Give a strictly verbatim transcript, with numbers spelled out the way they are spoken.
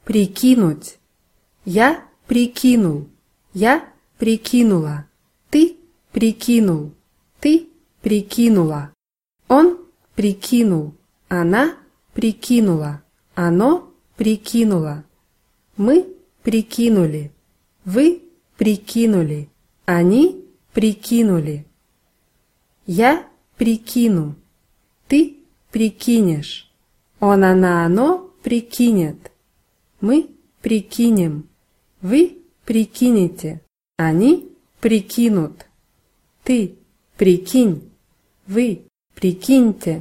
Прикинуть. Я прикинул. Я прикинула. Ты прикинул. Ты прикинула. Он прикинул. Она прикинула. Оно прикинуло. Мы прикинули. Вы прикинули. Они прикинули. Я прикину. Ты прикинешь. Он, она, оно прикинет. Мы прикинем. Вы прикинете. Они прикинут. Ты прикинь. Вы прикиньте.